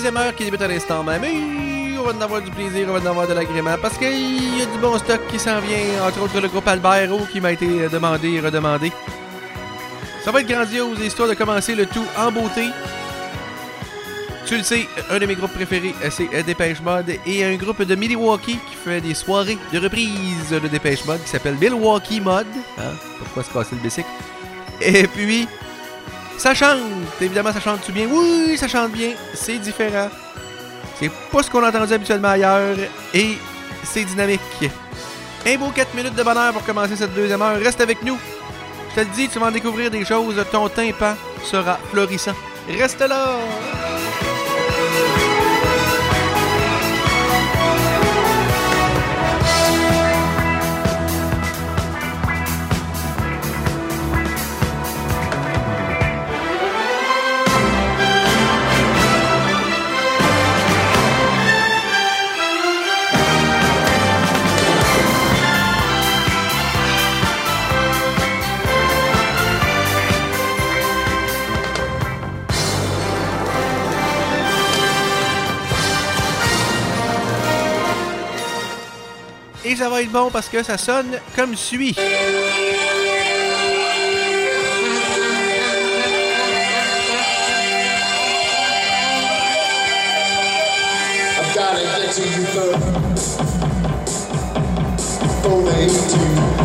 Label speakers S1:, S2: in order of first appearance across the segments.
S1: deuxième heure qui débute à l'instant même. Et on va en avoir du plaisir, on va en avoir de l'agrément. Parce qu'il y a du bon stock qui s'en vient. Entre autres, le groupe Albero qui m'a été demandé et redemandé. Ça va être grandiose, histoire de commencer le tout en beauté. Tu le sais, un de mes groupes préférés, c'est Dépêche Mode. Et un groupe de Milwaukee qui fait des soirées de reprise de Dépêche Mode qui s'appelle Milwaukee Mode. Hein? Pourquoi se casser le bicycle? Et puis, ça chante. Évidemment, ça chante-tu bien? Oui, ça chante bien. C'est différent. C'est pas ce qu'on a entendu habituellement ailleurs. Et c'est dynamique. Un beau 4 minutes de bonheur pour commencer cette deuxième heure. Reste avec nous. Je te le dis, tu vas en découvrir des choses. Ton tympan sera florissant. Reste là! Et ça va être bon parce que ça sonne comme suit.
S2: I've gotta get to you first before they do.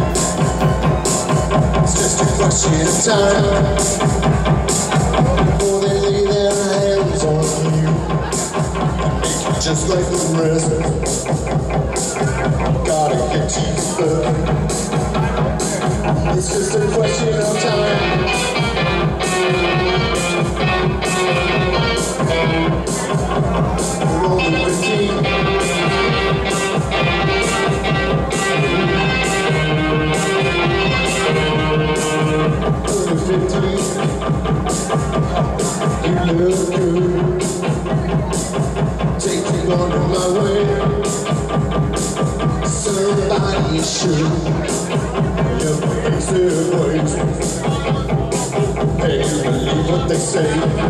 S2: It's just a question of time before they lay their hands on you and make you just like the rest. Gotta get to you first. It's just a question of time. We're only 15. Only 15. You look good. Take you under my wing. Somebody should. Your face is waiting. Hey, you believe what they say?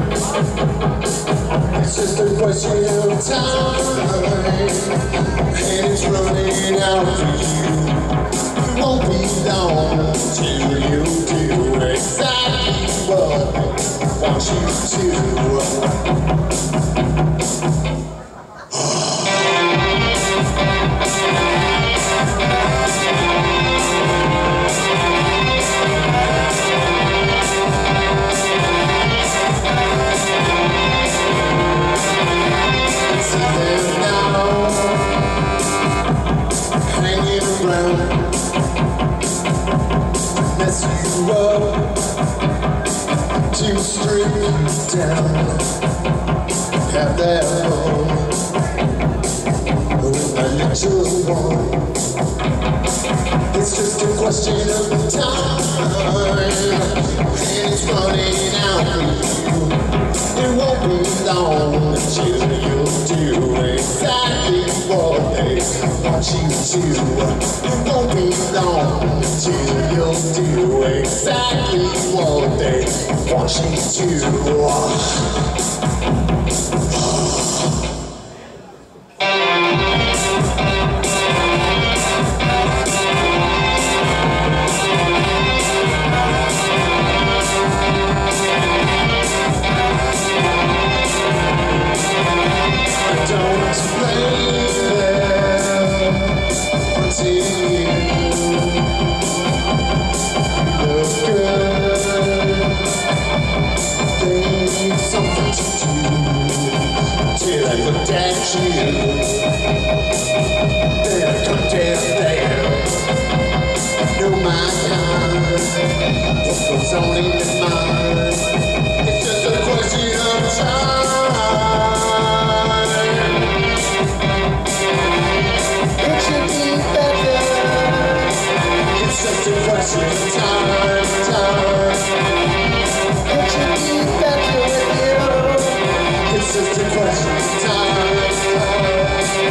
S2: It's just a question of time, and it's running out for you. It won't be long till you do exactly what I want you to. To strip you down, have that home, oh my little one. It's just a question of time, and it's running out for you. It won't be long until you'll do exactly what they want you to. It won't be long until you'll do exactly what they want you to. It's just a question of time.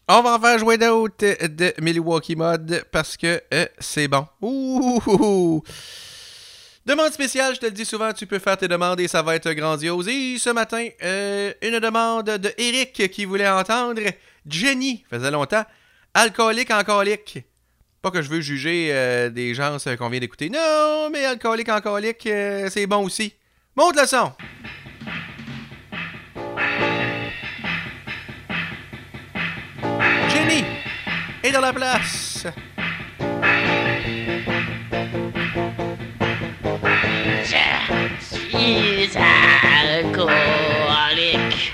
S1: On va en faire jouer d'autres de Milwaukee Mod parce que c'est bon. Ouh! Demande spéciale, je te le dis souvent, tu peux faire tes demandes et ça va être grandiose. Et ce matin, une demande de Eric qui voulait entendre Jenny, faisait longtemps, Alcoolique en colique. Pas que je veux juger des gens qu'on vient d'écouter. Non, mais Alcoolique en colique, c'est bon aussi. Monte le son! Jenny est dans la place.
S3: Je suis alcoolique,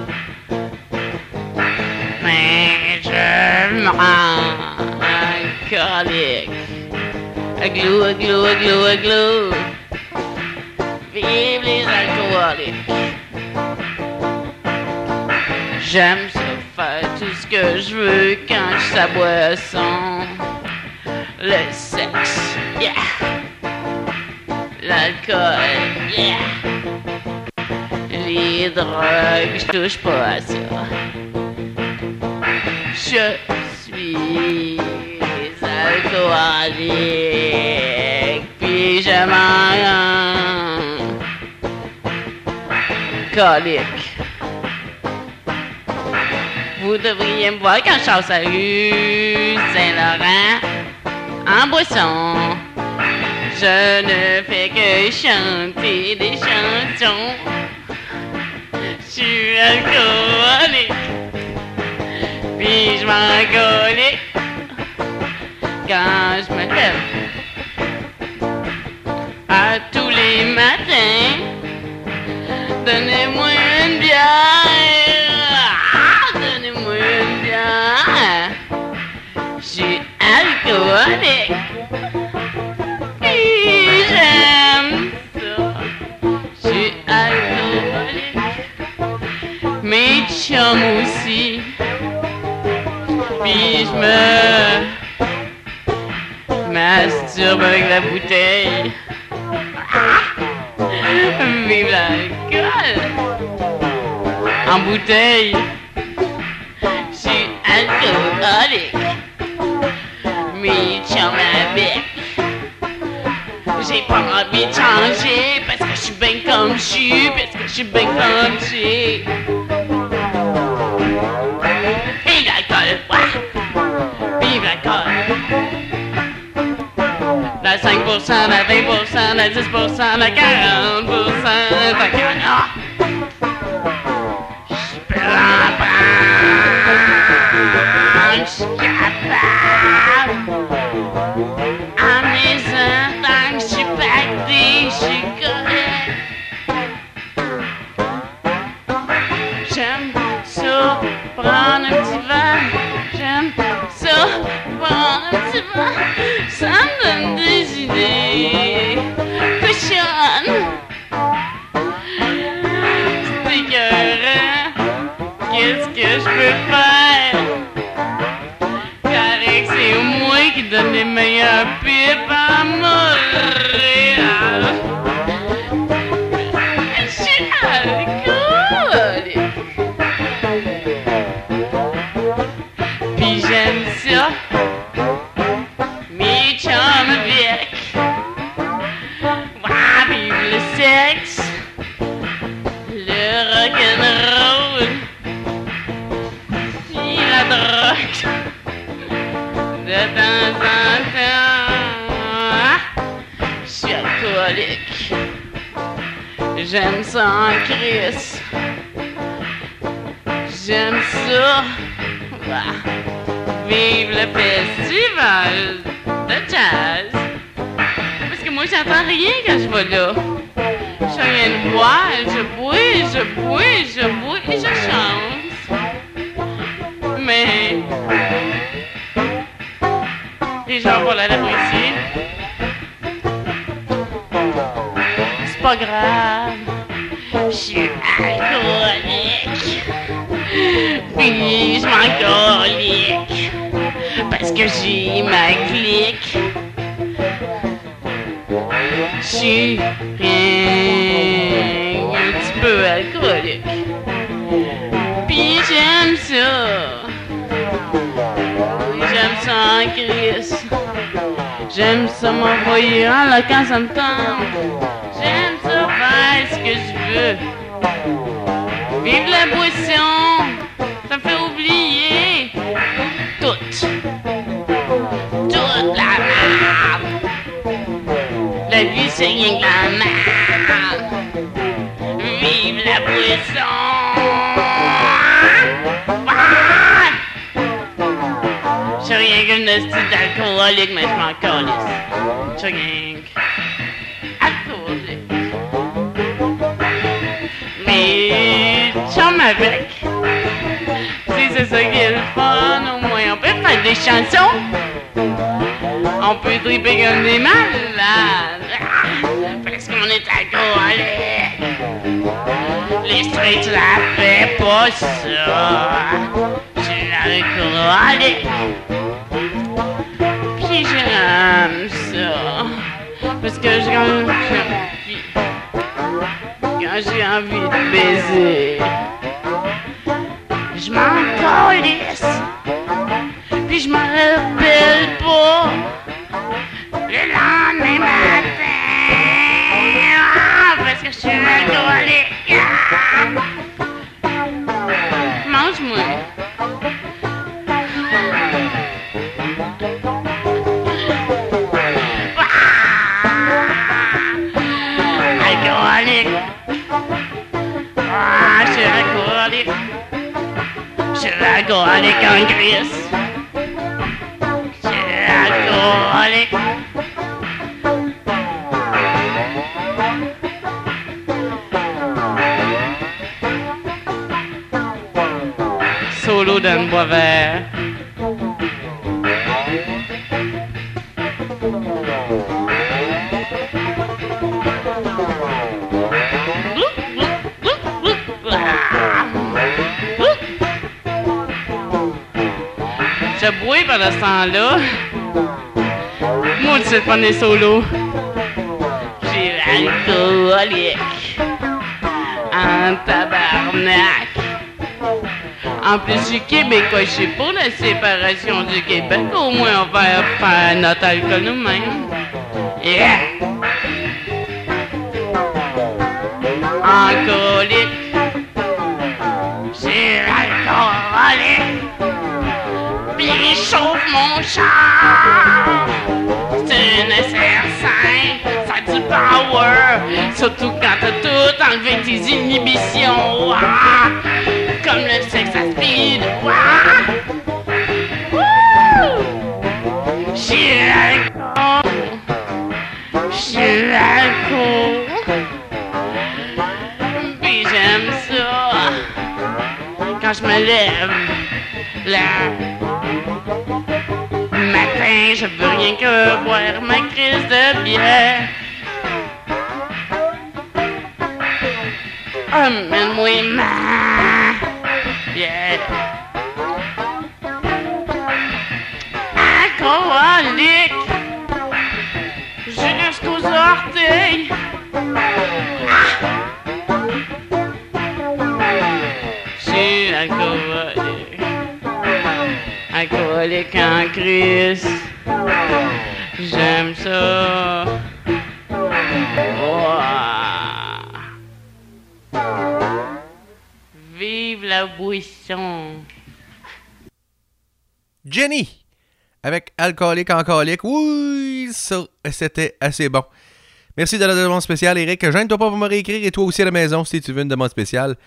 S3: mais je me rends alcoolique. Aglou, aglou, aglou, aglou. Vive les alcooliques. J'aime ça faire tout ce que je veux quand je suis à boisson. Le sexe, yeah. L'alcool, yeah. Les drogues, je touche pas à ça. Je suis alcoolique, puis je m'en colique. Vous devriez me voir quand je passe à rue Saint-Laurent en boisson. Je ne fais que chanter des chansons. Je suis alcoolique, puis je m'en colique quand je me lève. À tous les matins, donnez-moi une bière. Donnez-moi une bière. Je suis alcoolique. J'aime ça, je suis alcoolique. Mes chums aussi. Puis je me masturbe avec la bouteille. Vive l'alcool. En bouteille, je suis alcoolique. Mes chums avec. J'ai pas envie de changer parce que je suis bien comme je suis, parce que je suis bien comme je suis. Vive l'alcool, ouais. Vive l'alcool. La 5%, la 20%, la 10%, la 40%, la 40%. Je peux en prendre, je suis capable. À mes ans, je suis pacté, je suis correct. J'aime ça, prendre un petit verre. J'aime ça, prendre un petit verre. Ça me donne des idées cochonnes. C'est écœurant. Qu'est-ce que je peux faire? Car c'est moi qui donne les meilleures pipes à Montréal. Je suis alcoolique. Puis j'aime ça. Mes chums avec. Ouais, vive le sexe. Le rock'n'roll. Puis la drogue. De temps en temps, je suis alcoolique. J'aime ça en crise. J'aime ça. Ouais. Vive le festival de jazz. Parce que moi, j'entends rien quand je vais là. Je suis rien de boire, je bois, je bois, je bois et je chante. Mais les gens vont l'apprécier. C'est pas grave. Je suis alcoolique. Puis je m'en colique. Parce que j'ai ma clique. Je suis rien un petit peu alcoolique. Puis j'aime ça. en crise. J'aime ça m'envoyer en là quand ça me tente. J'aime ça faire ce que je veux. Vive la boisson, ça me fait oublier toute la merde. La vie c'est rien que la merde. Vive la boisson. Je suis rien qu'une hostie d'alcoolique, mais je m'en calisse. Je suis rien qu'alcoolique. Mais chum avec. Si c'est ça qui est le fun, au moins on peut faire des chansons. On peut triper comme des malades. Parce qu'on est alcoolique. Les straight ça fait pas ça. Je suis alcoolique. Puis j'aime ça. Parce que quand j'ai envie de baiser, je m'en calisse. Puis je m'en rappelle pas le lendemain matin. Parce que je suis alcoolique. Mange-moi. Alcoolique. Je suis alcoolique. Je suis alcoolique en crise. Je suis alcoolique. Solo d'un bois vert. Je bois pendant ce temps-là. Moi, je sais pas des solos. J'ai l'alcoolique. En tabarnak. En plus, je suis québécois, je suis pour la séparation du Québec. Au moins, on va faire notre alcool nous-mêmes. Yeah! Alcoolique. J'ai l'alcoolique. Puis il chauffe mon char. C'est une SR5, ça a du power. Surtout quand t'as tout enlevé tes inhibitions. Ah! Comme le sexe à speed. Ah! J'ai l'alcool. J'ai l'alcool. Puis j'aime ça. Quand je me lève le matin, je veux rien que boire ma crise de bière. Amène-moi ma bière. Alcoolique. Je jusqu'aux orteils. Je suis alcoolique. Alcoolique en crise. J'aime ça. Oh. Vive la boisson.
S1: Jenny, avec Alcoolique en colique. Oui, ça, c'était assez bon. Merci de la demande spéciale, Eric. Gêne-toi pas pour me réécrire et toi aussi à la maison si tu veux une demande spéciale.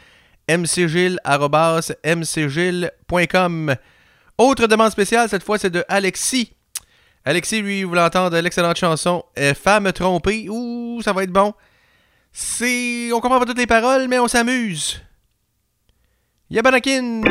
S1: mcgilles@mcgilles.com. Autre demande spéciale, cette fois, c'est de Alexis. Alexis, lui, voulait entendre l'excellente chanson Femme trompée. Ouh, ça va être bon. On comprend pas toutes les paroles, mais on s'amuse. Yabanakin!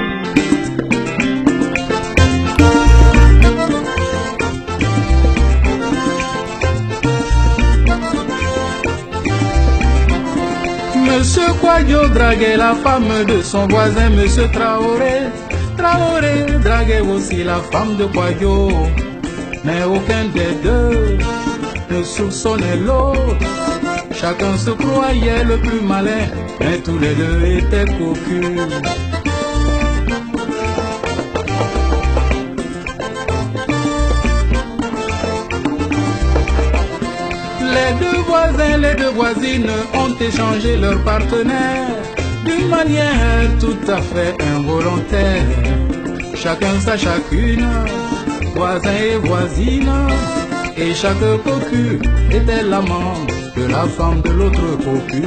S4: Monsieur Kouadio draguait la femme de son voisin, Monsieur Traoré. Traoré draguait aussi la femme de Kouadio. Mais aucun des deux ne soupçonnait l'autre. Chacun se croyait le plus malin, mais tous les deux étaient cocus. voisins, les deux voisines ont échangé leurs partenaires d'une manière tout à fait involontaire. Chacun sa chacune, voisin et voisine, et chaque cocu était l'amant de la femme de l'autre cocu.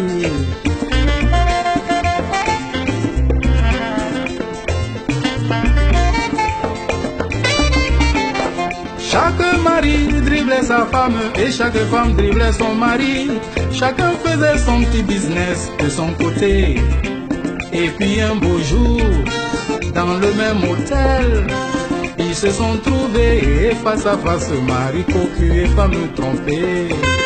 S4: Chaque mari driblait sa femme et chaque femme driblait son mari. Chacun faisait son petit business de son côté. Et puis un beau jour, dans le même hôtel, ils se sont trouvés face à face, mari cocu et femme trompée.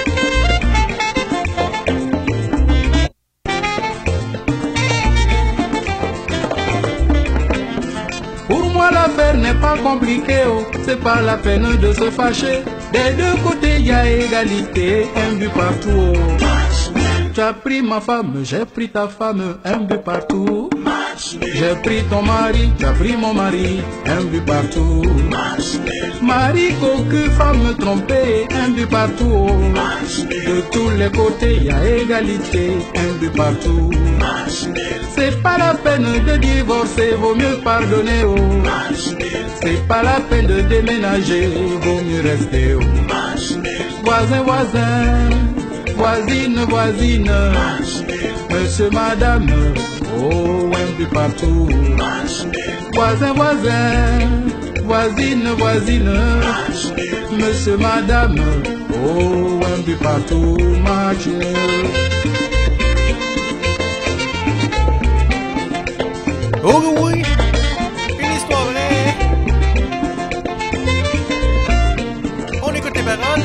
S4: Pour moi l'affaire n'est pas compliquée, oh, c'est pas la peine de se fâcher. Des deux côtés y a égalité, un but partout. Oh. Tu as pris ma femme, j'ai pris ta femme, un but partout. J'ai pris ton mari, tu as pris mon mari, un but partout. Mari cocu, femme trompée, un but partout. De tous les côtés y a égalité, un but partout. C'est pas la peine de divorcer, vaut mieux pardonner. Oh. C'est pas la peine de déménager, vaut mieux rester. Oh. Voisin, voisin, voisine, voisine, monsieur, madame, oh, un but partout. Voisin, voisin, voisine, voisine, monsieur, madame, oh, un but partout, match.
S1: Oh oui, une histoire vraie. On écoute les paroles.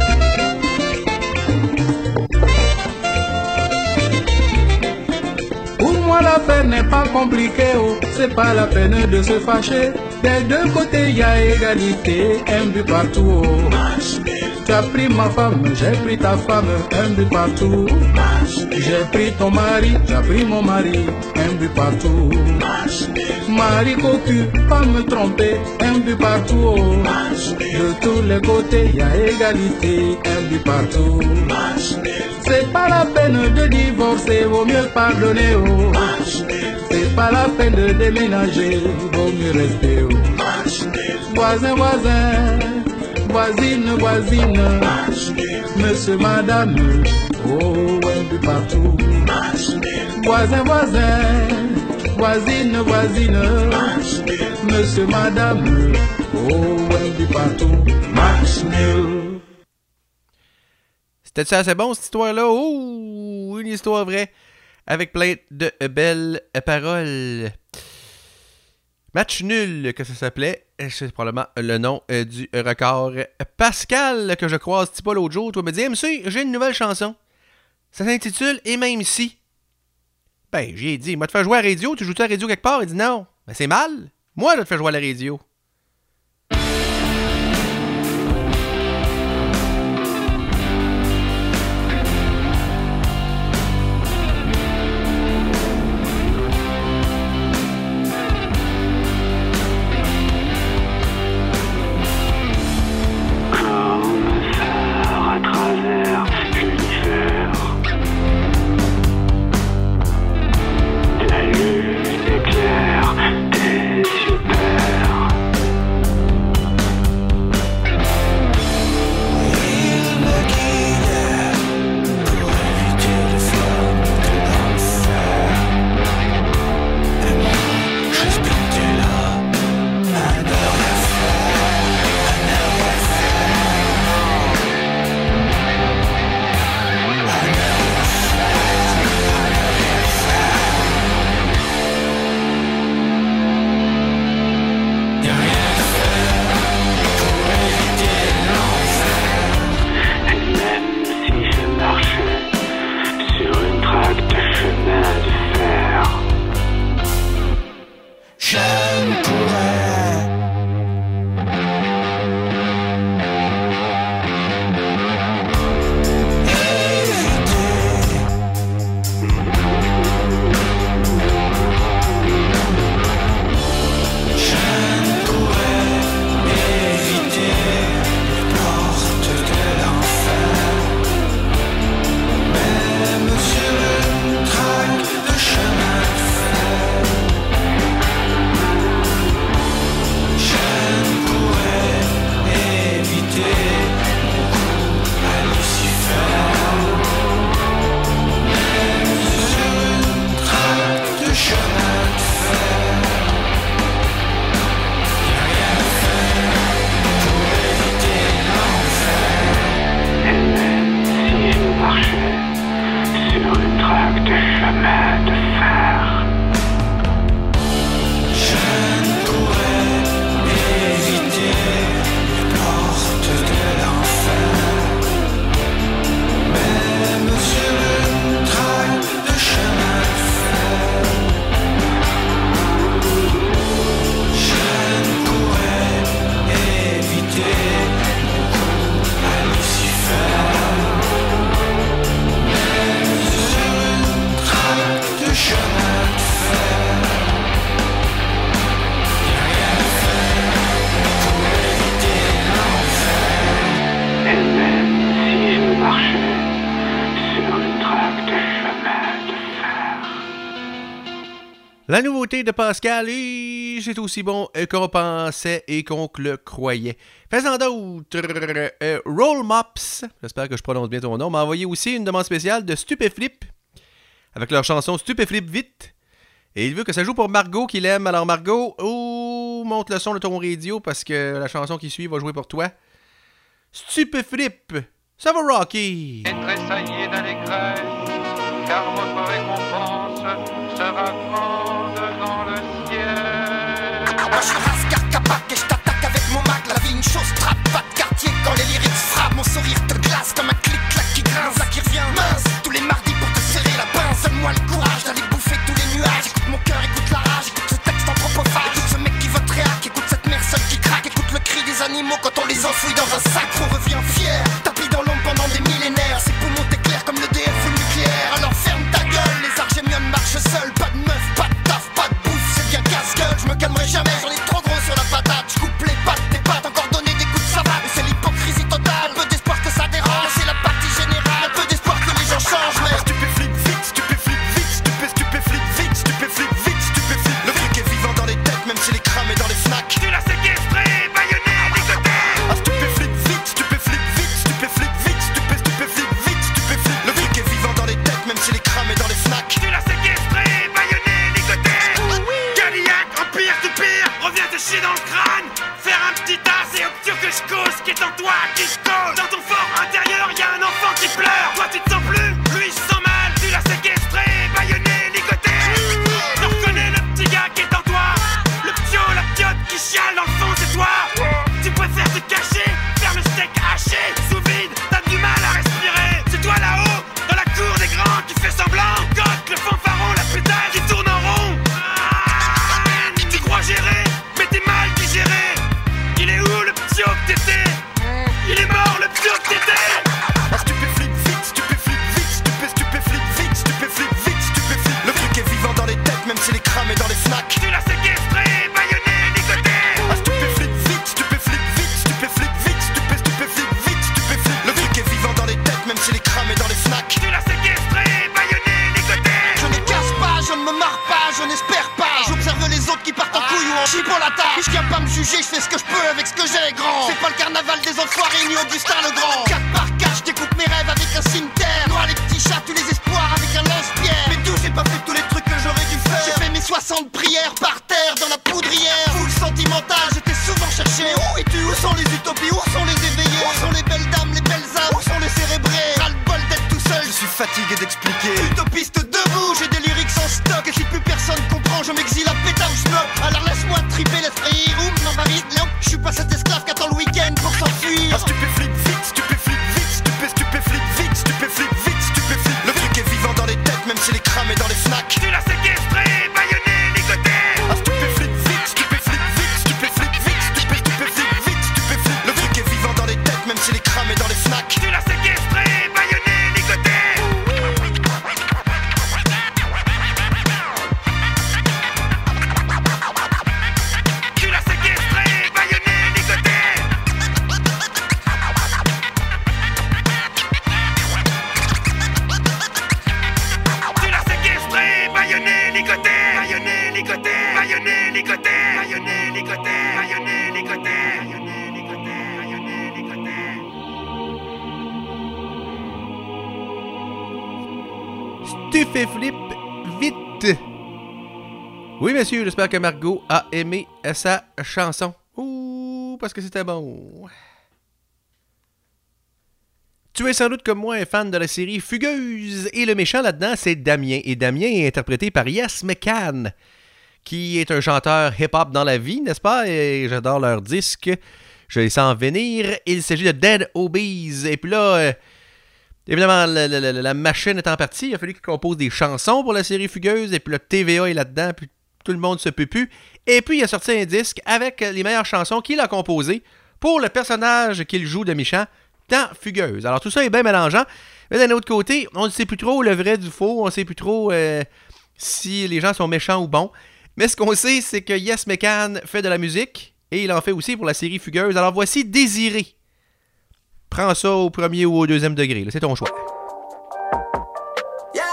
S4: Pour moi l'affaire n'est pas compliquée, oh, c'est pas la peine de se fâcher. Des deux côtés y a égalité, un but partout. Oh. Tu as pris ma femme, j'ai pris ta femme, un but partout. J'ai pris ton mari, tu as pris mon mari, un but partout. Mari cocu, femme trompée, un but partout. Oh. De tous les côtés y a égalité, un but partout. C'est pas la peine de divorcer, vaut mieux pardonner. Oh. C'est pas la peine de déménager, vaut mieux rester. Oh. Voisin, voisin, voisine, voisine, monsieur, madame, oh, un peu partout. Voisin, voisin, voisine, voisine, monsieur, madame, oh, un peu partout.
S1: C'était-tu assez bon, cette histoire-là? Oh, une histoire vraie, avec plein de belles paroles. Match nul, que ça s'appelait. C'est probablement le nom du record. Pascal, que je croise pas l'autre jour, toi me dit, monsieur, j'ai une nouvelle chanson. Ça s'intitule Et même ici. Ben, j'ai dit, moi te faire jouer à la radio, tu joues-tu à la radio quelque part? Il dit non. Ben, c'est mal. Moi, je te fais jouer à la radio.
S2: La lune éclaire tes yeux pères.
S5: chemin de fer. Je ne pourrais éviter les portes de l'enfer, même sur une traque de chemin de fer. Je ne pourrais éviter mon coup à Lucifer, même sur une traque de chemin de fer. Y'a rien à faire pour éviter l'enfer. Et même si je marchais sur une traque de chemin de fer.
S1: La nouveauté de Pascal, et c'est aussi bon qu'on pensait et qu'on le croyait. Faisant d'autres, Roll Mops, j'espère que je prononce bien ton nom, m'a envoyé aussi une demande spéciale de Stupéflip, avec leur chanson Stupéflip Vite. Et il veut que ça joue pour Margot qu'il aime. Alors Margot, monte le son de ton radio parce que la chanson qui suit va jouer pour toi. Stupéflip, ça va rocker!
S6: Et tressaillez d'allégresse, car votre récompense sera grande dans le ciel.
S7: Moi je suis Rascar Capac et je t'attaque avec mon mag. La vie une chose trappe, pas de quartier quand les lyrics frappent. Mon sourire te glace comme un clic-clac qui grince. Là qui revient mince, tous les mardis pour te serrer la pince. Donne-moi le courage d'aller bouffer tous les nuages. Écoute mon cœur, écoute la rage, écoute ce texte anthropophage. Écoute ce mec qui vote réac, écoute cette mère seule qui craque. Écoute le cri des animaux quand on les enfouit dans un sac. On revient fier, tapis dans l'ombre pendant des millénaires. Ces poumons t'éclairent comme le DF ou le nucléaire. Alors ferme ta gueule, les argémions marchent seuls. Pas de meuf, pas de taf, pas de bouffe, c'est bien casse-gueule. Je me calmerai jamais, j'en ai trop gros sur la patate. Je coupe les pattes, tes pattes, encore donner des coups de savate. Et c'est l'hypocrisie totale, peu d'espoir que ça dérange. C'est la partie générale, peu d'espoir que les gens changent. Mais stupéflip vite, stupéflip vite, stupéflip vite, stupéflip vite, stupéflip. Le truc est vivant dans les têtes, même si les cramés dans les fnacs.
S6: Tu l'as séquestré, baïonné, ligoté.
S7: Ah stupéflip vite, stupéflip vite, stupéflip vite, stupéflip vite, stupéflip. Le truc est vivant dans les têtes, même si les cramés dans les fnacs.
S6: Tu l'as séquestré, baïonné, ligoté. Cadillac, empire du pire, reviens te chier dans le crâne. Faire un petit tas, c'est obscur que je cause. Qui est en toi, qui je cause. Dans ton fort intérieur, y'a un enfant qui pleure. Toi tu te sens plus, lui il se sent mal. Tu l'as séquestré, baïonné, ligoté. Je reconnais le petit gars qui est en toi. Le ptio, la piote qui chiale dans le fond, c'est toi. Tu préfères te cacher, faire le steak haché. Sous vide, t'as du mal à respirer. C'est toi là-haut, dans la cour des grands, qui fait semblant. Cote, le fanfaron, la pétale qui tourne en rond. Tu crois gérer, mais t'es mal digéré. Il est où le ptio que t'étais? Il est mort le ptio que t'étais.
S7: Ah stupéflip vite, stupéflip vite, stupéflip vite, stupéflip vite, stupéflip. Le truc est vivant dans les têtes, même si les cramés dans les fnacs.
S6: Tu l'as séquestré, baïonné, ligoté.
S7: Ah stupéflip vite, stupéflip vite, stupéflip vite, stupéflip vite, stupéflip. Le truc est vivant dans les têtes, même si les cramés dans les fnacs.
S6: Tu l'as séquestré, baïonné, ligoté.
S7: Je ne casse pas, je ne me marre pas, je n'espère pas. J'observe les autres qui partent en couille ou en chie pour la tâche. Je viens pas me juger, je fais ce que je peux avec ce que j'ai, grand. C'est pas le carnaval des enfoirés ni Augustin le Grand. 4 par 4, je découpe mes rêves avec un cimetière. Noie les petits chats, tous les espoirs avec un lance-pierre. Mais d'où j'ai pas fait tous les trucs que j'aurais dû faire. J'ai fait mes 60 prières par terre dans la poudrière. Full sentimental, j'étais souvent cherché. Mais où es-tu? Où sont les utopies? Où sont les éveillés? Où sont les belles dames, les belles âmes? Où sont les cérébrés? Ras-le-bol d'être tout seul, je suis fatigué d'expliquer. Utopiste debout, j'ai des lyrics en stock. Et si plus personne comprend, je m'exile à pétard ou schnock. Alors laisse-moi triper l'esprit, room, non Paris, non. Je suis pas cet esclave qui attend le week-end pour s'enfuir. Ah stupéflip vite, stupéflip vite, stupéflip vite, stupéflip vite, stupéflip. Le truc est vivant dans les têtes, même si les cramés dans les fnacs.
S6: Tu l'as séquestré, baïonné, ligoté.
S7: Ah stupéflip vite, stupéflip vite, stupéflip vite, stupéflip vite, stupéflip. Le truc est vivant dans les têtes, même si les cramés dans les fnacs.
S6: Tu l'as séquestré, baïonné, ligoté. Tu l'as séquestré, baïonné, ligoté. Tu l'as séquestré, baïonné, ligoté. Baïonné, ligoté. Baïonné, ligoté. Baïonné, ligoté. Baïonné, ligoté. Baïonné, ligoté. Baïonné, ligoté.
S1: Stupéflip vite. Oui, monsieur, j'espère que Margot a aimé sa chanson. Ouh, parce que c'était bon. Tu es sans doute comme moi un fan de la série Fugueuse, et le méchant là-dedans, c'est Damien. Et Damien est interprété par Yes McCann, qui est un chanteur hip-hop dans la vie, n'est-ce pas? Et j'adore leur disque. Je les sens venir. Il s'agit de Dead Obeez. Et puis là, évidemment, la machine est en partie. Il a fallu qu'il compose des chansons pour la série Fugueuse. Et puis le TVA est là-dedans. Puis tout le monde se peut plus. Et puis il a sorti un disque avec les meilleures chansons qu'il a composées pour le personnage qu'il joue de méchant dans Fugueuse. Alors tout ça est bien mélangeant. Mais d'un autre côté, on ne sait plus trop le vrai du faux. On ne sait plus trop si les gens sont méchants ou bons. Mais ce qu'on sait, c'est que Yes McCann fait de la musique et il en fait aussi pour la série Fugueuse. Alors voici Désiré. Prends ça au premier ou au deuxième degré. Là, c'est ton choix.
S8: Yeah.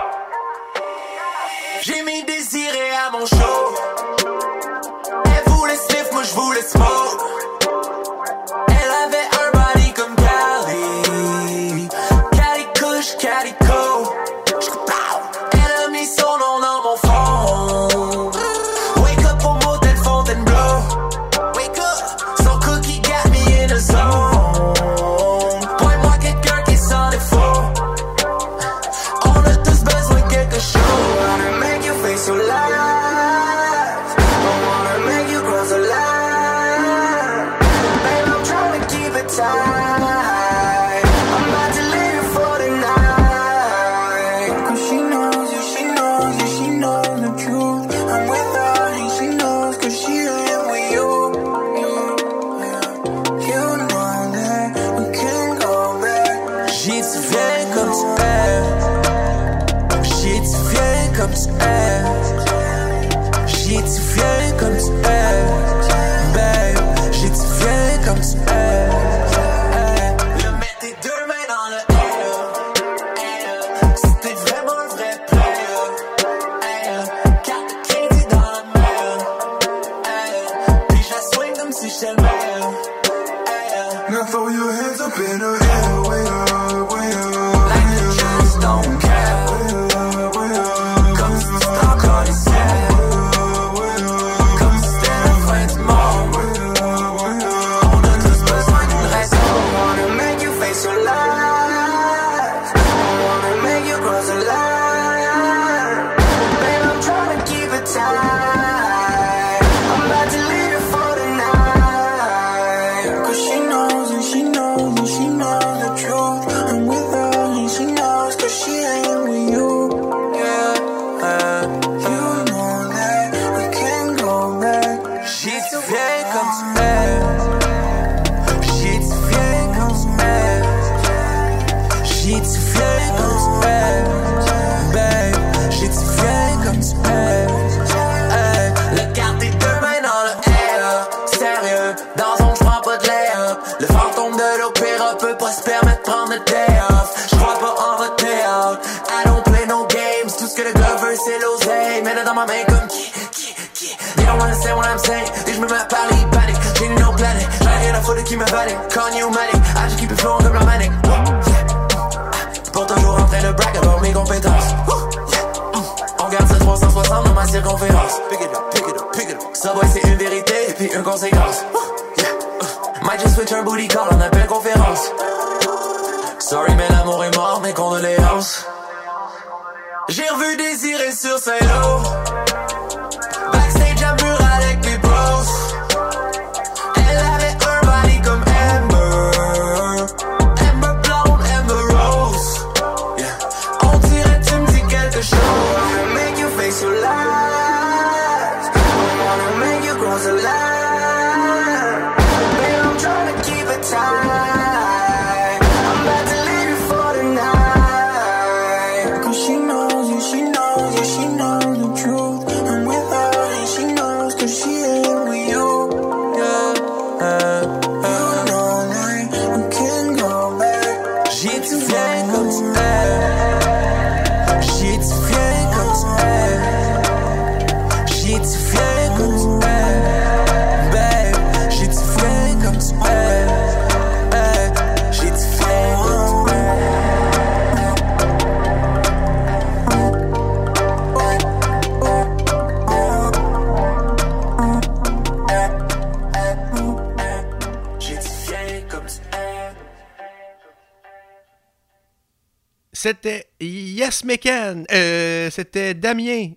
S8: J'ai mis Désiré à mon show. Elle voulait sniff, moi je voulais smoke. Elle avait un body comme Cali. Cali Kush, Cali Co. Elle a mis son nom dans mon phone. Wake up au motel Fontainebleau. Wake up. Son cookie got me in a zone. Point-moi quelqu'un qui s'en défaut. On a tous besoin de quelque chose. I wanna make you face your life. I wanna make you cross the line. Babe, I'm trying to keep it tight. I'm about to leave you for the night. Cause she knows, yeah, she knows, yeah, she knows the truth. I'm with her and she knows cause she ain't with you. You know that we can go back. J'y te viens comme tu es. J'y te viens comme tu es. J'y te viens comme tu es. Babe, j'y te viens comme tu es. Le mets tes deux mains dans le air. Si t'es vraiment un vrai player. Carte de crédit dans la mer. Puis je la swing comme si j'étais le meilleur.
S2: Now throw your hands up in the air, way up, way up.
S8: Like you just don't care. Comme si tu t'en connaissais. Comme si c'était la fin du monde. On a tous besoin d'une raison. I wanna make you face your life. I wanna make you cross the line. Babe, I'm trying to keep it tight. I'm about to leave you for the night. Cause she knows and she knows and she knows the truth. I'm with her and she knows cause she ain't with you. Yeah, you know that we can go back. J'y te viens comme tu es. J'y te viens comme tu es. J'y te viens comme tu es. Babe, j'y te viens comme tu es. Hey, le garde tes deux mains dans le air. Sérieux, dans son j'prends pas de lay-up. Le fantôme de l'opéra peut pas se permettre de prendre le day off. J'crois pas en votre out. I don't play no games. Tout ce que le gars veut c'est l'oseille. Mets-le dans ma main comme qui. They don't wanna say what I'm saying. Dès que j'me mets à parler, ils paniquent. J'ai une no planning. J'en ai rien à foutre qui me valide. Quand you manic, I just keep it flowing comme la manic. Pour toujours en train de brag about mes compétences. On garde ce 360 dans ma circonférence. Pick it up, pick it up, pick it up. Ça boy c'est une vérité et puis une conséquence. Might just switch un booty call en appel conférence. Sorry mais l'amour est mort, mes condoléances. J'ai revu Désiré sur Saint-Lô. Backstage à mur avec mes bros. Elle avait un body comme Amber. Amber blonde, Amber rose. Yeah. On dirait tu me dis quelque chose. I wanna make you face your life. I wanna make you cross the line. Babe, I'm trying to keep it tight. I'm about to leave you for the night. Cause she knows, yeah, she knows, yeah, she knows the truth. I'm with her and she knows cause she ain't with you. Yeah, you know that we can go back. J'y te viens comme tu es. J'y te viens comme tu es. J'y te viens comme tu es. Babe, j'y te viens comme tu es. J'y te viens comme tu es. J'y te viens comme tu es.
S1: c'était Yes Mecan. C'était Damien.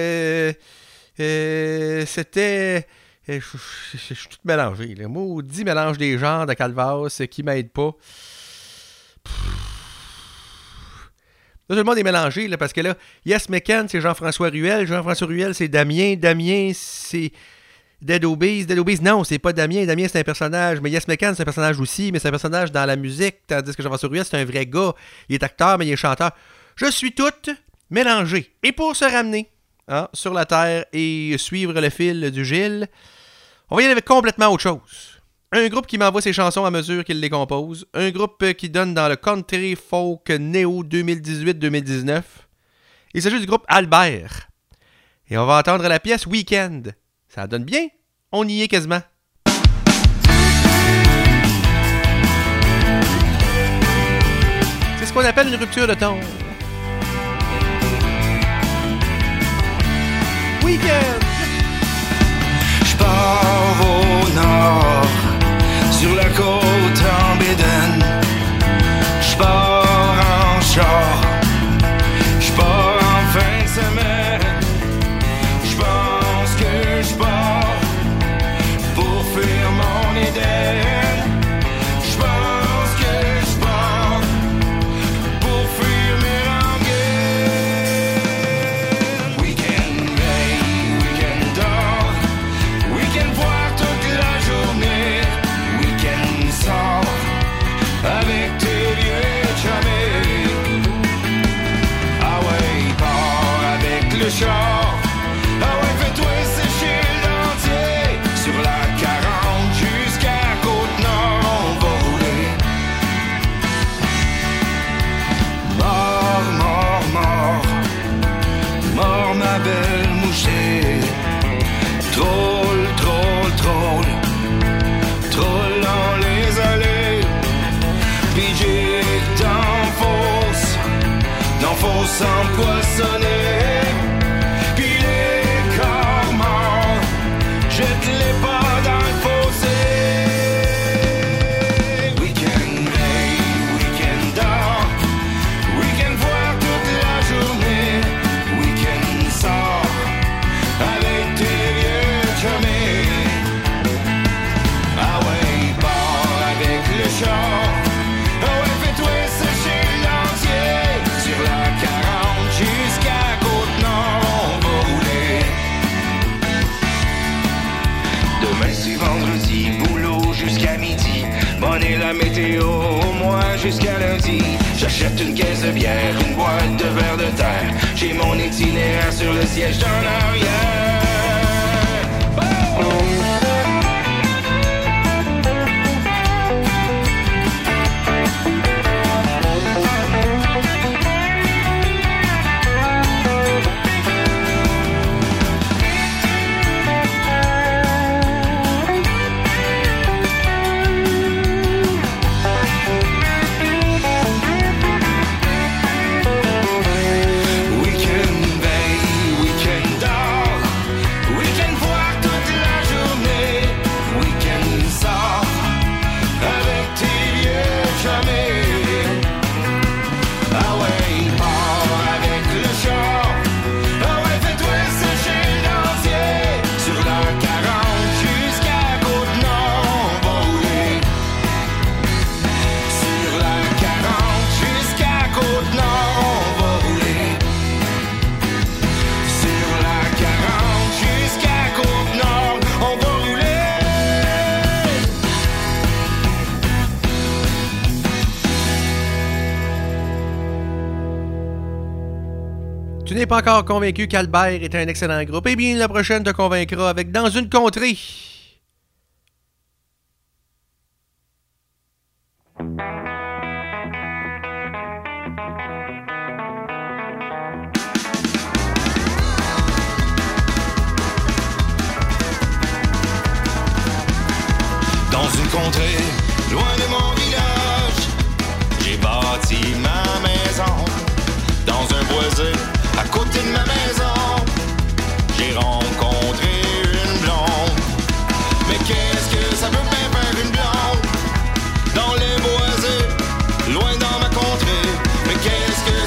S1: C'était... Je suis tout mélangé. Le maudit mélange des genres de Calvas qui m'aide pas. Là, tout le monde est mélangé, là, parce que là, Yes Mecan, c'est Jean-François Ruel. Jean-François Ruel, c'est Damien. Damien, c'est Dead Obeez. Dead Obeez, non, c'est pas Damien. Damien, c'est un personnage. Mais Yes Mecan, c'est un personnage aussi, mais c'est un personnage dans la musique. Tandis que Jean-François Ruel, c'est un vrai gars. Il est acteur, mais il est chanteur. Je suis tout mélangé. Et pour se ramener sur la terre et suivre le fil du Gilles, on va y aller avec complètement autre chose. Un groupe qui m'envoie ses chansons à mesure qu'il les compose. Un groupe qui donne dans le country folk néo 2018-2019. Il s'agit du groupe Albert. Et on va entendre la pièce Weekend. Ça donne bien? On y est quasiment. C'est ce qu'on appelle une rupture de ton. Weekend!
S8: Je pars au nord, sur la côte en Bédène. Je pars en char, je pars en fin de semaine. Je pense que je pars pour faire mon Éden. Je pense que je pars pour fuir mes rengaines. Week-end veille, week-end dort, week-end voir toute la journée. Week-end sort avec tes vieux chamés. Ah ouais, pars avec le char. Ah ouais, fais-toi sécher le dentier. Sur la 40 jusqu'à Côte-Nord, on va rouler. Mort, mort, mort, mort ma belle mouchée. Drôle, drôle, drôle, drôle dans les allées. PJ dans fosse empoisonnée. Puis les corps morts, jette-les pas dans le fossé. Week-end veille, week-end dort, week-end voir toute la journée. Week-end sort avec tes vieux chumés. Ah ouais, pars avec le char. Ah ouais, fais-toi sécher le dentier. Sur la 40 jusqu'à Côte-Nord, on va rouler. Demain c'est vendredi, boulot jusqu'à midi. Bonne est la météo, au moins jusqu'à lundi. J'achète une caisse de bière, une boîte de verre de terre. J'ai mon itinéraire sur le siège en arrière. Week-end veille, week-end dort, week-end voir toute la journée. Week-end sort avec tes vieux chamés. Ah ouais, pars avec le char. Ah ouais, fais-toi sécher le dentier. Sur la 40 jusqu'à Côte-Nord, on va rouler. Sur la 40 jusqu'à Côte-Nord, on va rouler. Sur la 40 jusqu'à Côte-Nord, on va rouler.
S1: Tu n'es pas encore convaincu qu'Albert est un excellent groupe? Eh bien, la prochaine te convaincra avec Dans une contrée.
S8: Dans une contrée, loin de mon village, j'ai bâti ma maison. Dans un boisé, à côté de ma maison, j'ai rencontré une blonde. Mais qu'est-ce que ça peut bien faire une blonde? Dans les boisés, loin dans ma contrée. Mais qu'est-ce que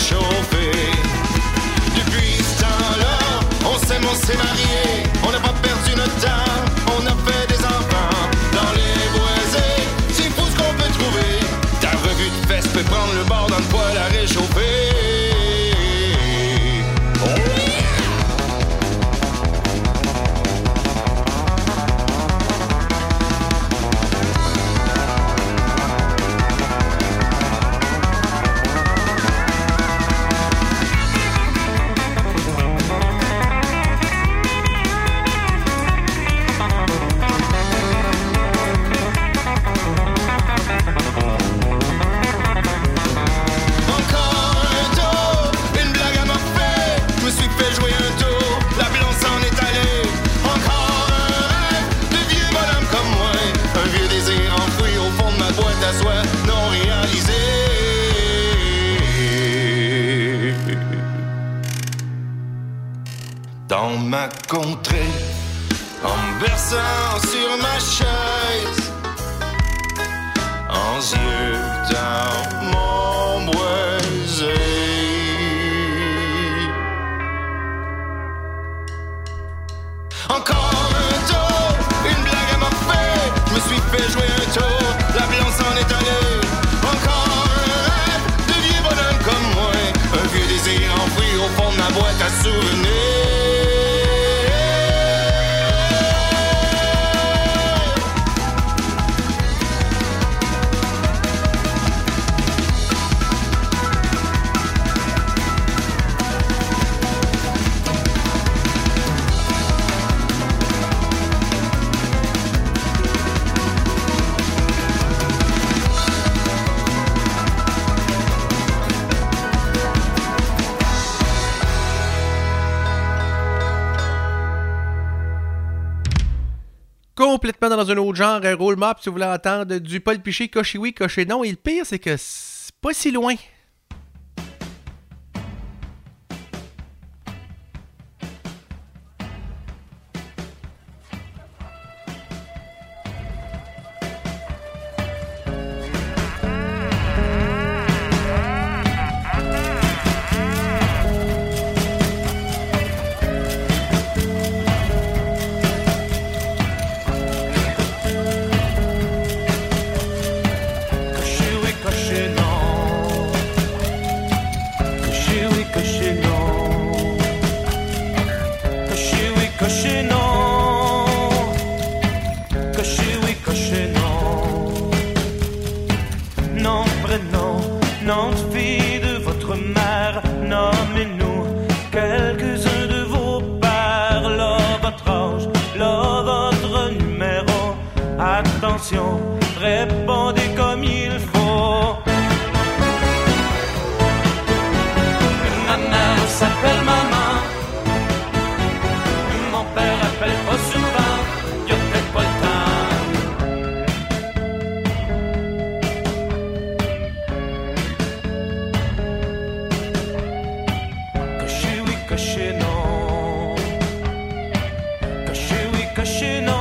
S2: réchauffer. Depuis ce temps-là, on s'aime, on s'est marié, on n'a pas perdu notre temps, on a fait des enfants dans les boisés. C'est fou ce qu'on peut trouver. Ta revue de fesses peut prendre le bord dans le poêle à réchauffer. Non réalisé. Dans ma contrée, en me berçant sur ma chaise, en yeux dans mon boisé. Encore un tour, une blague à m'a fait, je me suis fait jouer un tour, la violence en est allée. Encore un rêve de vieux bonhomme comme moi, un vieux désir enfoui au fond de ma boîte à souvenirs.
S1: Complètement dans un autre genre, roll map, si vous voulez entendre du Paul Piché, coché oui, coché non. Et le pire, c'est que c'est pas si loin.
S9: Répondez comme il faut. Ma mère s'appelle maman. Mon père appelle pas souvent. Y'a peut-être pas le temps. Coché oui, coché non. Coché oui, coché non.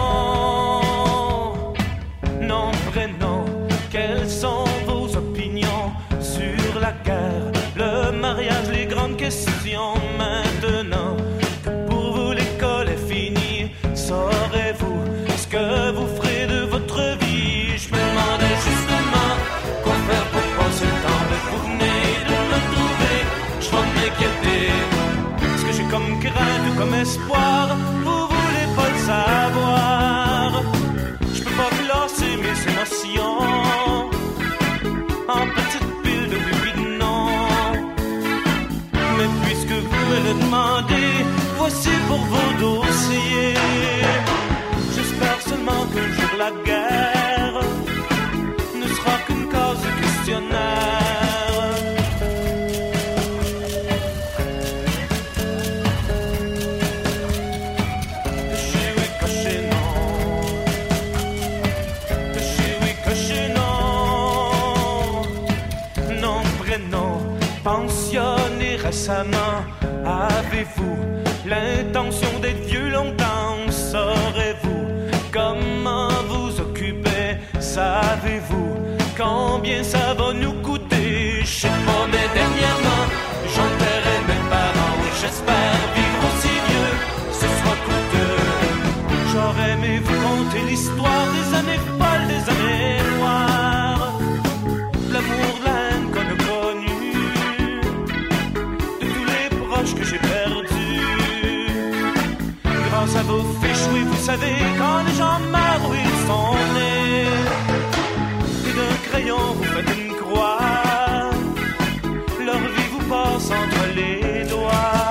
S9: Quelles sont vos opinions sur la guerre, le mariage, les grandes questions? Maintenant que pour vous l'école est finie, saurez-vous ce que vous ferez de votre vie? Je me demandais justement quoi faire pour passer le temps, mais vous venez de me trouver. Je vais m'inquiéter, ce que j'ai comme crainte ou comme espoir, vous voulez pas le savoir. Je peux pas classer mes émotions en petite pile de oui et non. Mais puisque vous me le demandez, voici pour vos dossiers. J'espère seulement qu'un jour la guerre ne sera qu'une cause de questionnaire. Pensionné récemment, avez-vous l'intention d'être vieux longtemps? Saurez-vous comment vous occuper? Savez-vous combien ça va nous coûter? Je sais pas, mais dernièrement C'est l'histoire des années folles, des années noires, de l'amour, de la haine qu'on a connu, de tous les proches que j'ai perdus. Grâce à vos fiches, oui, vous savez, quand les gens meurent, oui, ils sont nés. Et d'un crayon, vous faites une croix, leur vie vous passe entre les doigts.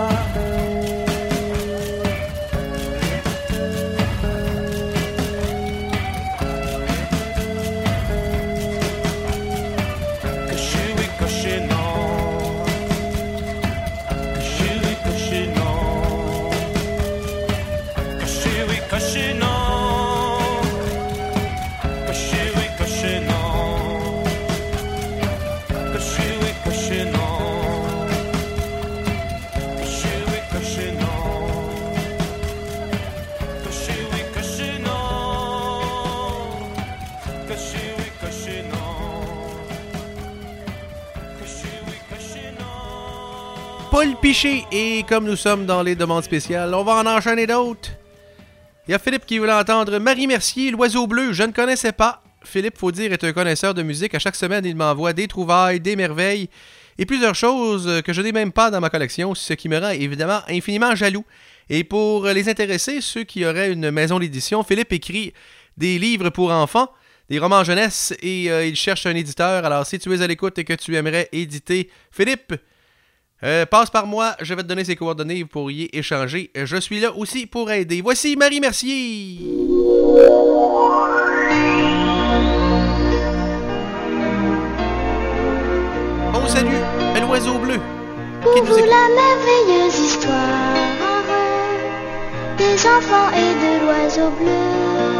S1: Paul Piché, et comme nous sommes dans les demandes spéciales, on va en enchaîner d'autres. Il y a Philippe qui voulait entendre Marie Mercier, L'Oiseau Bleu. Je ne connaissais pas. Philippe, faut dire, est un connaisseur de musique. À chaque semaine, il m'envoie des trouvailles, des merveilles et plusieurs choses que je n'ai même pas dans ma collection, ce qui me rend évidemment infiniment jaloux. Et pour les intéressés, ceux qui auraient une maison d'édition, Philippe écrit des livres pour enfants, des romans jeunesse, et il cherche un éditeur. Alors, si tu es à l'écoute et que tu aimerais éditer, Philippe, passe par moi, je vais te donner ses coordonnées, vous pourriez échanger. Je suis là aussi pour aider. Voici Marie Mercier. On salue l'oiseau bleu.
S10: Pour vous la merveilleuse histoire des enfants et de l'oiseau bleu.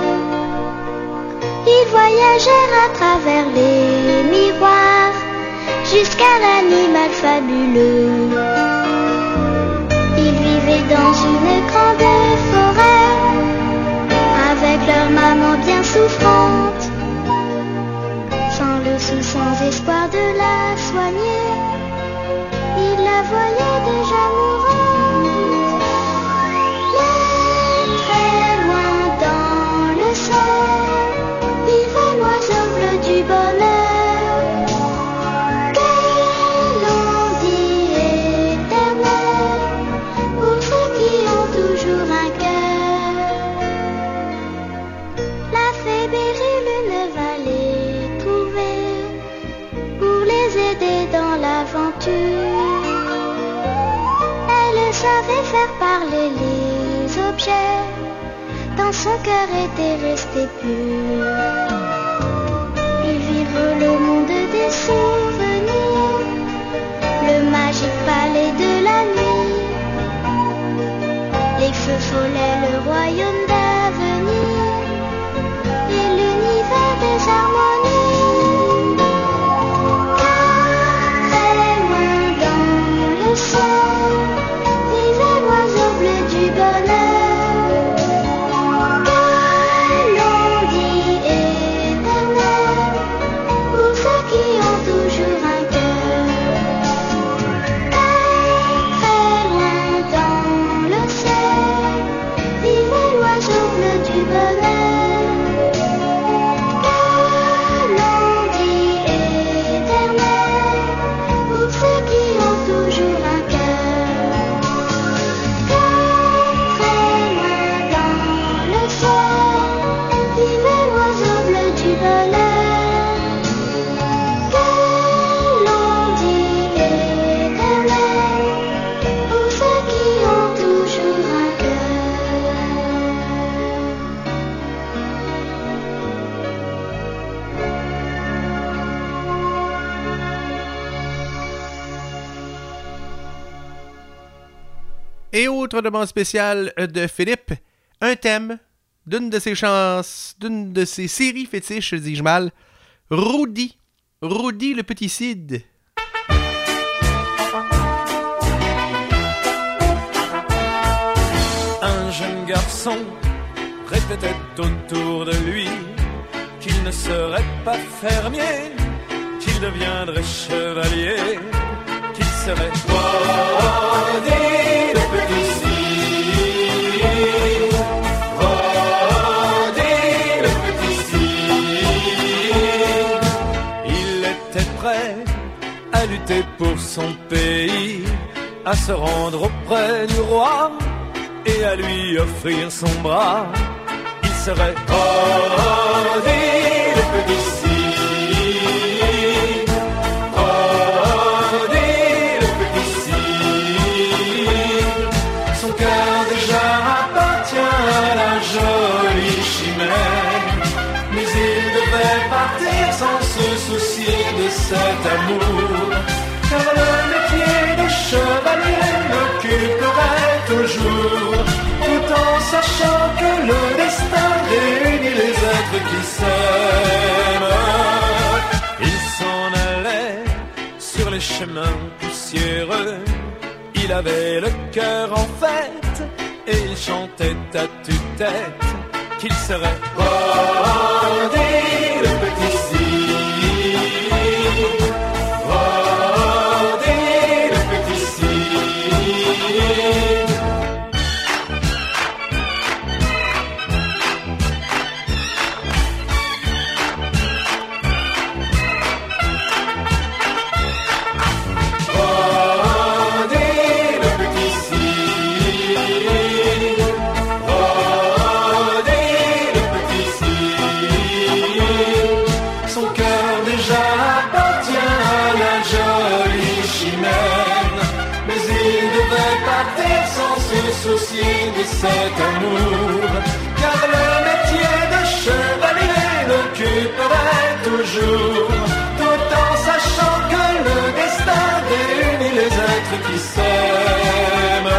S10: Ils voyagèrent à travers les miroirs jusqu'à l'animal fabuleux. Ils vivaient dans une grande forêt avec leur maman bien souffrante, sans le sou, sans espoir de la soigner. Ils la voyaient déjà mourante. Mais très loin dans le ciel vivait l'oiseau bleu du bonheur, que l'on dit éternel pour ceux qui ont toujours un cœur. La fée Béryl ne va les trouver pour les aider dans l'aventure. Elle savait faire parler les objets, dans son cœur était resté pur. Ils virent le monde des souvenirs, le magique palais de la nuit, les feux follets, le royaume d'avenir et l'univers des harmonies. Très loin dans le ciel vivait l'oiseau bleu du bonheur, que l'on dit éternel pour ceux qui ont toujours un cœur. Très loin dans le ciel vivait l'oiseau bleu du bonheur, que l'on dit éternel pour ceux qui ont toujours un cœur. Très loin dans le ciel vivait l'oiseau bleu du bonheur, que l'on dit éternel pour ceux qui ont toujours un cœur.
S1: Et autre demande spéciale de Philippe, un thème d'une de ses séries fétiches, dis-je mal, Rudy le petit Cid.
S11: Un jeune garçon répétait autour de lui qu'il ne serait pas fermier, qu'il deviendrait chevalier, qu'il serait Rudy le petit Cid, à lutter pour son pays, à se rendre auprès du roi et à lui offrir son bras. Il serait Roddy, le petit cygne, Roddy, le petit cygne. Son cœur déjà appartient à la jolie chimère, mais il devait partir sans se soucier de cet amour, car le métier de chevalier l'occuperait toujours, tout en sachant que le destin réunit les êtres qui s'aiment. Il s'en allait sur les chemins poussiéreux, il avait le cœur en fête, et il chantait à tue-tête qu'il serait Roddy, le petit cygne, Roddy, le petit cygne. Soucier de cet amour, car le métier de chevalier l'occuperait toujours, tout en sachant que le destin réunit les êtres qui s'aiment.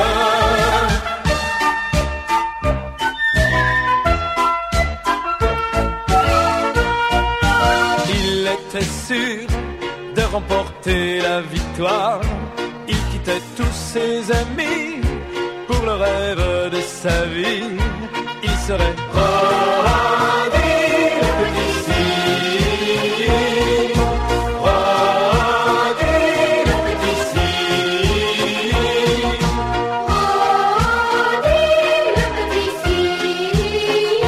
S11: Il était sûr de remporter la victoire, il quittait tous ses amis pour le rêve de sa vie. Il serait Roddy, le petit cygne, Roddy, le petit cygne,
S10: Roddy, le petit cygne,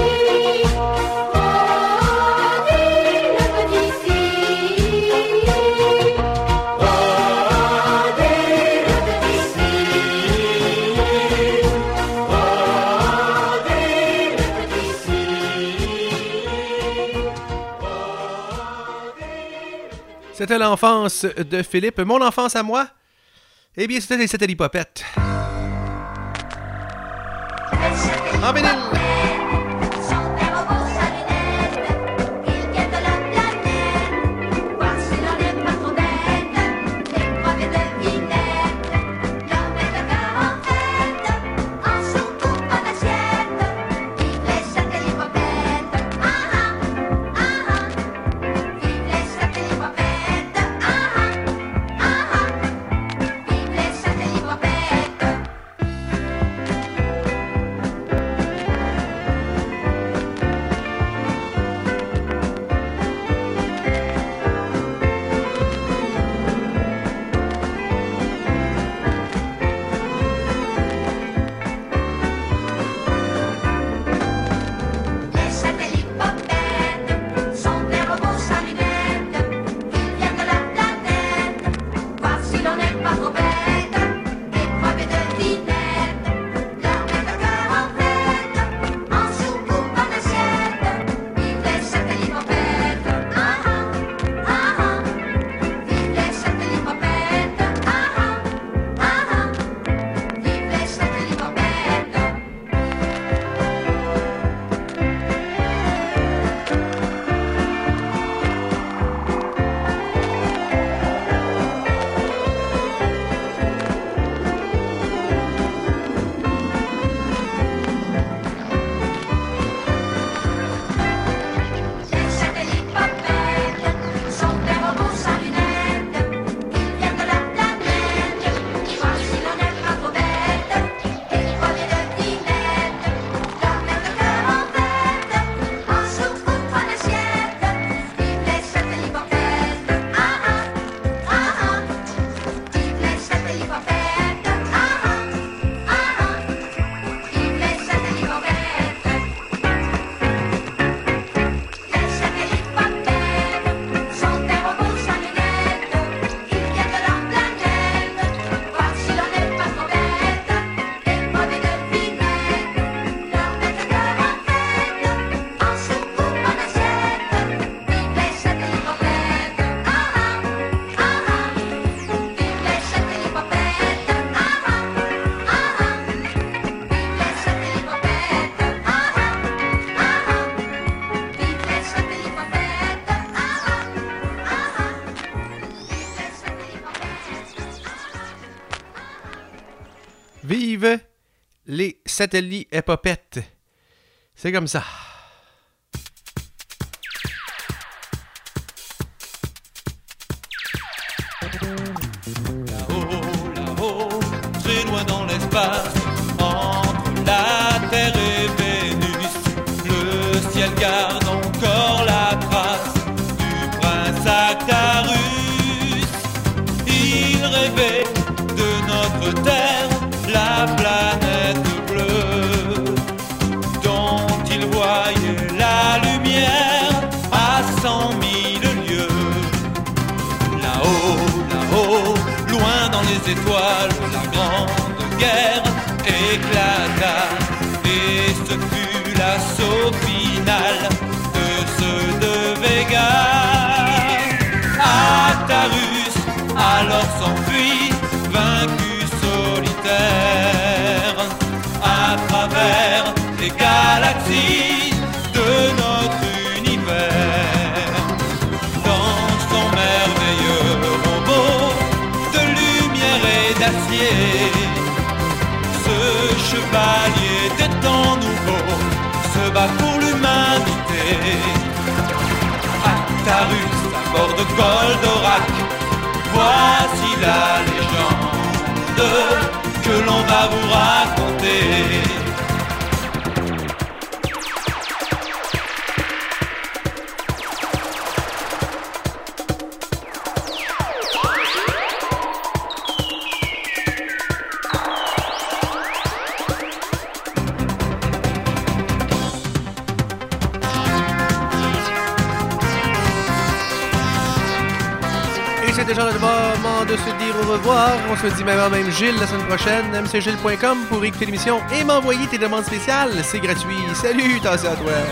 S10: Roddy, le petit cygne,
S11: Roddy, le petit
S1: C'était l'enfance de Philippe. Mon enfance à moi? Eh bien, c'était les Satellipopettes. En vinyle. Vive les satellites épopettes. C'est comme ça.
S9: Là-haut, très loin dans l'espace, entre la Terre et Vénus, le ciel garde encore la trace du prince Actarus. Il rêvait de notre Terre, la planète bleue, dont il voyait la lumière à 100 000 lieues. Là-haut, loin dans les étoiles, la grande guerre éclata, et ce fut l'assaut final de ceux de Vega. Actarus alors s'enfuit, vaincu solitaire, à travers les galaxies de notre univers. Dans son merveilleux robot de lumière et d'acier, ce chevalier des temps nouveaux se bat pour l'humanité. Actarus à bord de Goldorak, voici la légende que l'on va vous raconter.
S1: C'est déjà le moment de se dire au revoir. On se dit même Gilles la semaine prochaine. mcgilles.com pour écouter l'émission et m'envoyer tes demandes spéciales. C'est gratuit. Salut, attention à toi.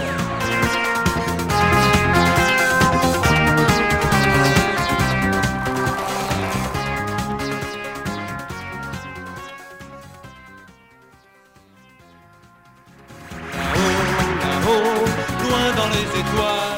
S9: Là-haut, loin dans les étoiles,